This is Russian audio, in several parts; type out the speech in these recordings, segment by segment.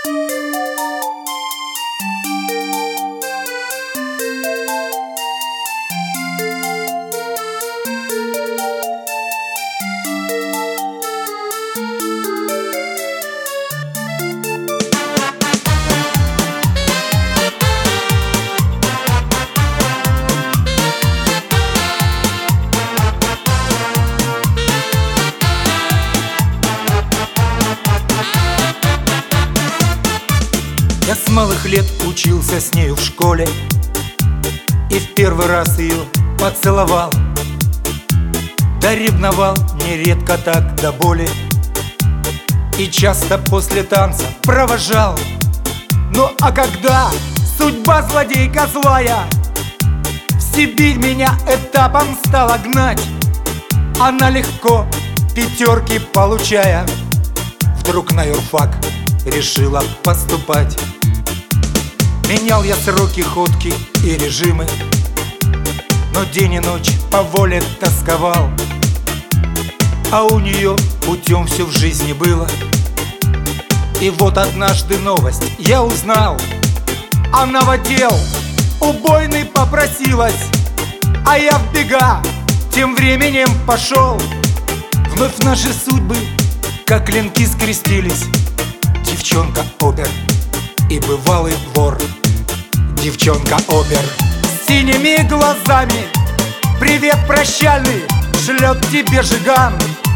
Я с малых лет учился с нею в школе и в первый раз ее поцеловал. Да ревновал нередко так до боли и часто после танца провожал. Ну а когда судьба злодейка злая в Сибирь меня этапом стала гнать, она легко пятерки получая, вдруг на юрфак решила поступать. Менял я сроки, ходки и режимы, но день и ночь по воле тосковал. А у нее путем все в жизни было. И вот однажды новость я узнал: она в отдел убойный попросилась, а я в бега тем временем пошел. Вновь наши судьбы как клинки скрестились. Девчонка опер и бывалый вор. Девчонка опер с синими глазами, привет прощальный шлет тебе Жиган.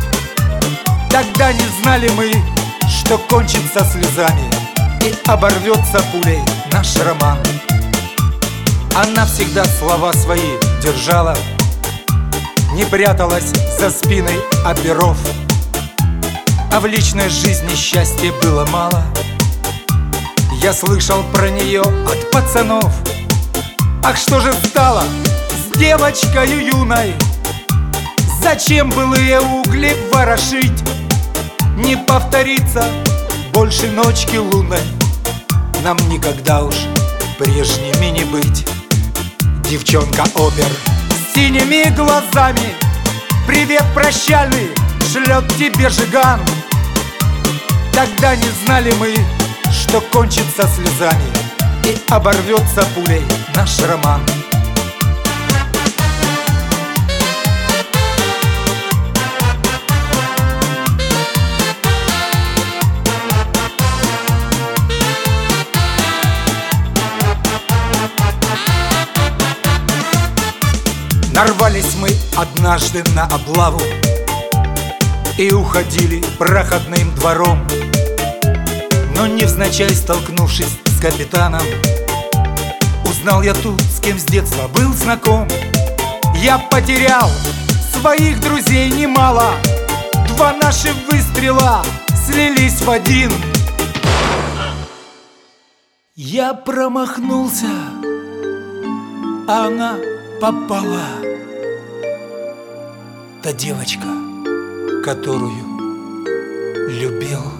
Тогда не знали мы, что кончится слезами и оборвется пулей наш роман. Она всегда слова свои держала, не пряталась за спиной оперов. А в личной жизни счастья было мало. Я слышал про нее от пацанов. Ах, что же стало с девочкою юной? Зачем былые угли ворошить? Не повторится больше ночки лунной. Нам никогда уж прежними не быть. Девчонка опер с синими глазами, привет прощальный шлет тебе Жиган. Тогда не знали мы, что кончится слезами и оборвется пулей наш роман. Нарвались мы однажды на облаву и уходили проходным двором. Но невзначай столкнувшись с капитаном, узнал я ту, с кем с детства был знаком. Я потерял своих друзей немало, два наших выстрела слились в один. Я промахнулся, а она попала. Та девочка, которую любил.